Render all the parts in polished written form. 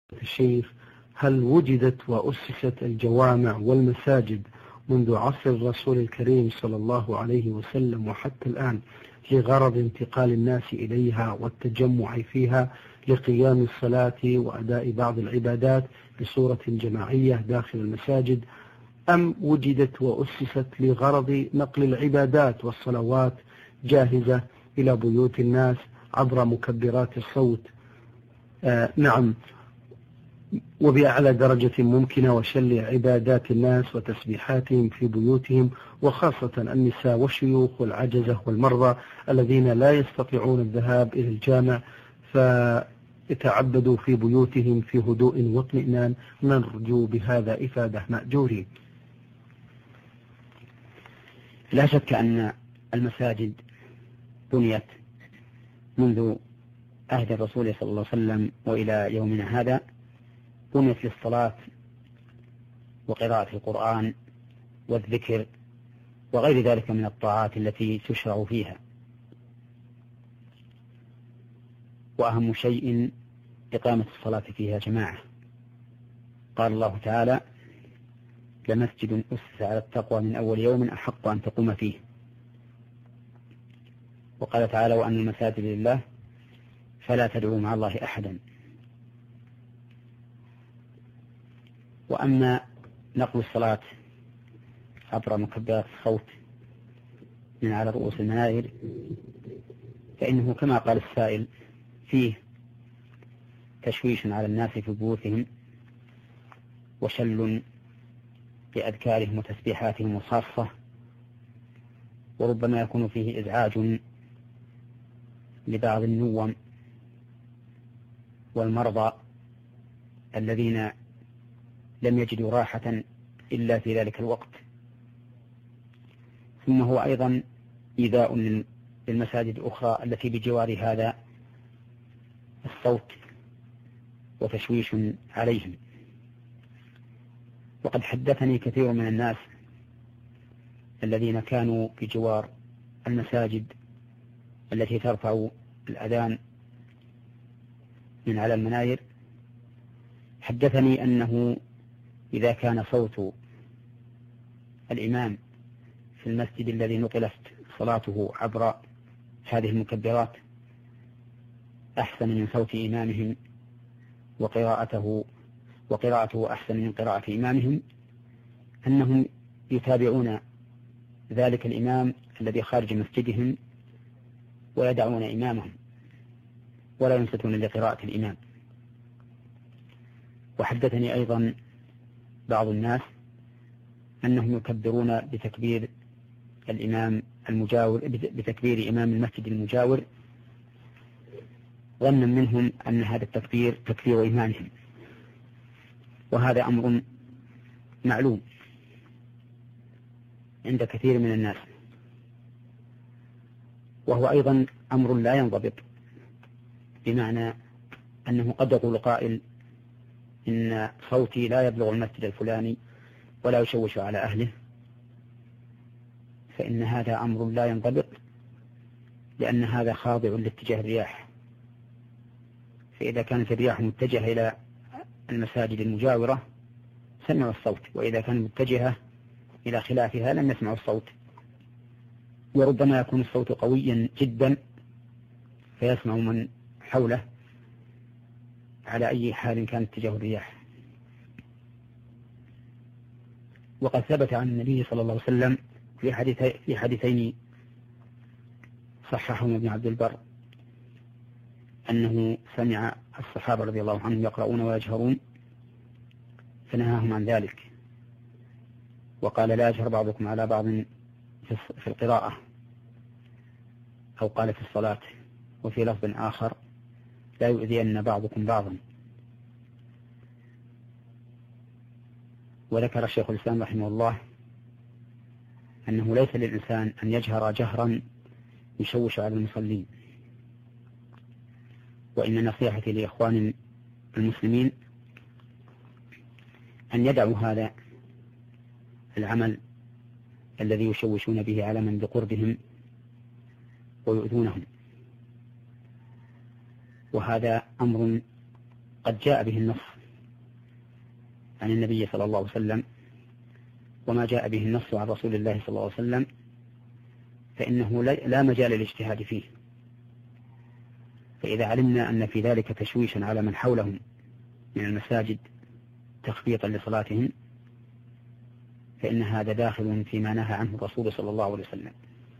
الشيخ، هل وجدت وأسست الجوامع والمساجد منذ عصر الرسول الكريم صلى الله عليه وسلم وحتى الآن لغرض انتقال الناس إليها والتجمع فيها لقيام الصلاة وأداء بعض العبادات بصورة جماعية داخل المساجد، أم وجدت وأسست لغرض نقل العبادات والصلوات جاهزة إلى بيوت الناس عبر مكبرات الصوت؟ نعم، وبأعلى درجة ممكنة، وشل عبادات الناس وتسبيحاتهم في بيوتهم، وخاصة النساء والشيوخ والعجزة والمرضى الذين لا يستطيعون الذهاب إلى الجامع فيتعبدوا في بيوتهم في هدوء واطمئنان. نرجو بهذا إفادة مأجورين. لا شك أن المساجد بنيت منذ عهد الرسول صلى الله عليه وسلم وإلى يومنا هذا، بنيت للصلاة وقراءة القرآن والذكر وغير ذلك من الطاعات التي تشرع فيها. وأهم شيء إقامة الصلاة فيها جماعة. قال الله تعالى: لمسجد أسس على التقوى من أول يوم أحق أن تقوم فيه. وقال تعالى: وأن المساجد لله فلا تدعوا مع الله أحدا. وأما نقل الصلاة عبر مكبرات الصوت من على رؤوس المنابر فإنه كما قال السائل فيه تشويش على الناس في بيوتهم وشل لأذكارهم وتسبيحاتهم الخاصة، وربما يكون فيه إزعاج لبعض النوم والمرضى الذين لم يجدوا راحة إلا في ذلك الوقت. ثم هو أيضا إيذاء للمساجد الأخرى التي بجوار هذا الصوت وتشويش عليهم. وقد حدثني كثير من الناس الذين كانوا بجوار المساجد التي ترفع الأذان من على المناير، حدثني أنه إذا كان صوت الإمام في المسجد الذي نقلت صلاته عبر هذه المكبرات أحسن من صوت إمامهم وقراءته أحسن من قراءة إمامهم، أنهم يتابعون ذلك الإمام الذي خارج مسجدهم ويدعون إمامهم ولا ينصتون لقراءة الإمام. وحدثني أيضا بعض الناس أنهم يكبرون بتكبير الإمام المجاور، بتكبير إمام المسجد المجاور، ظنا منهم أن هذا التكبير تكبير إمامهم، وهذا أمر معلوم عند كثير من الناس، وهو أيضا أمر لا ينضبط، بمعنى أنه قد يقول قائل إن صوتي لا يبلغ المسجد الفلاني ولا يشوش على أهله، فإن هذا أمر لا ينضبط، لأن هذا خاضع لاتجاه الرياح. فإذا كانت الرياح متجهة إلى المساجد المجاورة سمعوا الصوت، وإذا كانت متجهة إلى خلافها لم يسمعوا الصوت. وربما يكون الصوت قويا جدا فيسمع من حوله على أي حال كان اتجاه الرياح. وقد ثبت عن النبي صلى الله عليه وسلم في حديثين صححهما ابن عبد البر أنه سمع الصحابة رضي الله عنهم يقرؤون ويجهرون فنهاهم عن ذلك، وقال: لا يجهر بعضكم على بعض في القراءة، أو قال في الصلاة، وفي لفظ آخر: لا يؤذين بعضكم بعضا. وذكر الشيخ الإسلام رحمه الله أنه ليس للإنسان أن يجهر جهرا يشوش على المصلين، وإن نصيحتي لإخوان المسلمين أن يدعوا هذا العمل الذي يشوشون به على من بقربهم ويؤذونهم، وهذا أمر قد جاء به النص عن النبي صلى الله عليه وسلم وما جاء به النص عن رسول الله صلى الله عليه وسلم فإنه لا مجال للاجتهاد فيه. فإذا علمنا أن في ذلك تشويشا على من حولهم من المساجد تخبيطا لصلاتهم فإن هذا داخل فيما نهى عنه الرسول صلى الله عليه وسلم.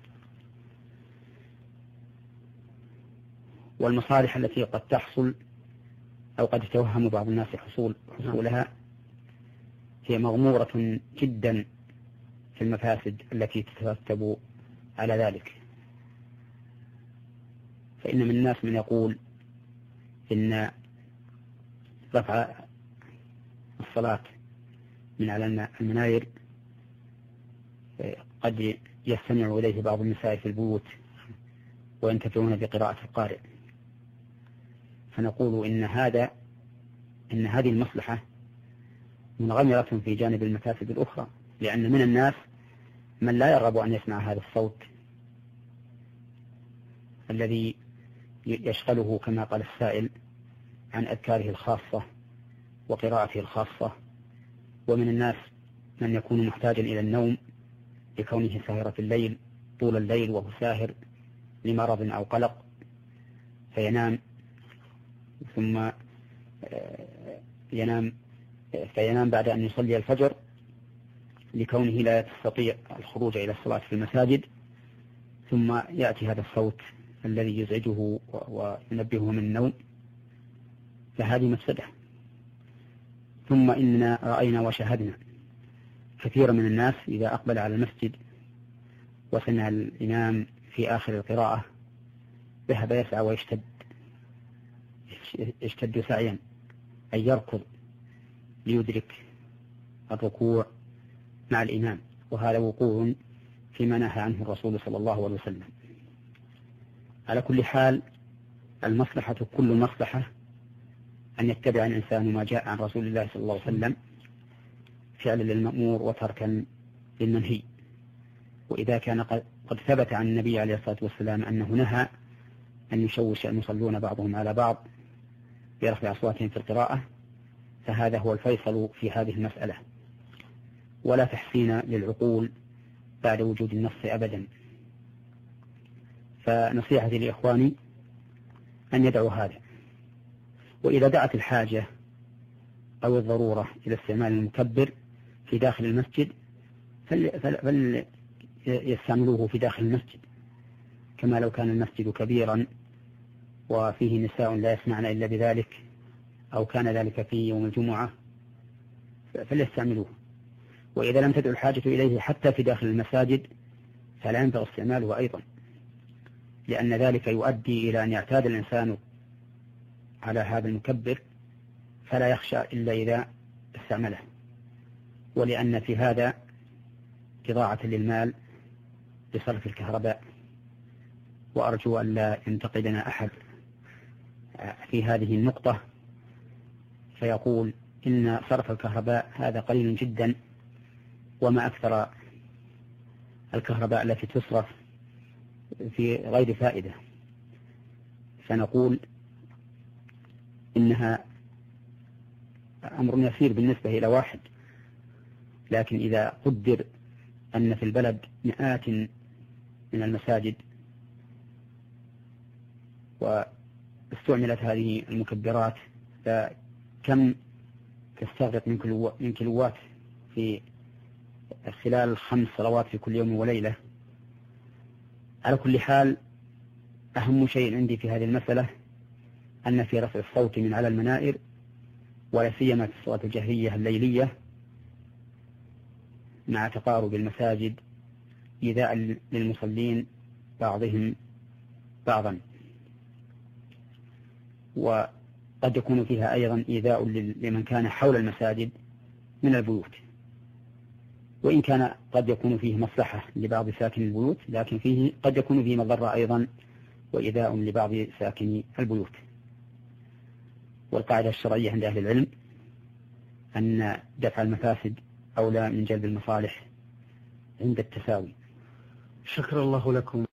والمصالح التي قد تحصل أو قد يتوهم بعض الناس حصولها هي مغمورة جدا في المفاسد التي تترتب على ذلك. فإن من الناس من يقول إن رفع الصلاة من على المناير قد يستمع إليه بعض النساء في البيوت وينتفعون بقراءة القارئ، فنقول إن هذه المصلحة منغمرة في جانب المفاسد الأخرى، لأن من الناس من لا يرغب أن يسمع هذا الصوت الذي يشغله كما قال السائل عن أذكاره الخاصة وقراءته الخاصة. ومن الناس من يكون محتاجا إلى النوم لكونه ساهر في الليل طول الليل وهو ساهر لمرض أو قلق فينام، ثم ينام بعد أن يصلي الفجر لكونه لا يستطيع الخروج إلى الصلاة في المساجد، ثم يأتي هذا الصوت الذي يزعجه وينبهه من النوم، فهذه مفسدة. ثم إننا رأينا وشاهدنا كثيرا من الناس إذا أقبل على المسجد وسمع الإمام في آخر القراءة ذهب يسعى ويشتد سعيا أن يركض ليدرك الركوع مع الإمام، وهذا وقوع فيما نهى عنه الرسول صلى الله عليه وسلم. على كل حال المصلحة كل المصلحة أن يتبع الإنسان ما جاء عن رسول الله صلى الله عليه وسلم فعلا للمأمور وتركا للمنهي. وإذا كان قد ثبت عن النبي عليه الصلاة والسلام أنه نهى أن يشوش المصلون بعضهم على بعض برفع أصواتهم في القراءة فهذا هو الفيصل في هذه المسألة، ولا تحسين للعقول بعد وجود النص أبدا. فنصيحتي لإخواني أن يدعوا هذا، وإذا دعت الحاجة أو الضرورة إلى استعمال المكبر في داخل المسجد فليستعملوه في داخل المسجد، كما لو كان المسجد كبيرا وفيه نساء لا يسمعن إلا بذلك أو كان ذلك في يوم الجمعة فليستعملوه. وإذا لم تدع الحاجة إليه حتى في داخل المساجد فلا ينبغي استعماله أيضا، لأن ذلك يؤدي إلى أن يعتاد الإنسان على هذا المكبر فلا يخشى إلا إذا استعمله، ولأن في هذا إضاعة للمال بصرف الكهرباء. وأرجو أن لا ينتقدنا أحد في هذه النقطة فيقول إن صرف الكهرباء هذا قليل جدا وما أكثر الكهرباء التي تصرف في غير فائدة. فنقول إنها أمر يسير بالنسبة إلى واحد، لكن إذا قدر أن في البلد مئات من المساجد واستعملت هذه المكبرات فكم تستغرق من كيلوات في خلال 5 صلوات في كل يوم وليلة. على كل حال أهم شيء عندي في هذه المسألة أن في رفع الصوت من على المنائر ولا سيما في الصلاة الجهرية الليلية مع تقارب المساجد إيذاء للمصلين بعضهم بعضا، وقد يكون فيها أيضا إيذاء لمن كان حول المساجد من البيوت، وإن كان قد يكون فيه مصلحة لبعض ساكن البيوت لكن فيه قد يكون فيه مضرة أيضا وإيذاء لبعض ساكن البيوت. والقاعدة الشرعية عند أهل العلم أن دفع المفاسد أولى من جلب المصالح عند التساوي. شكر الله لكم.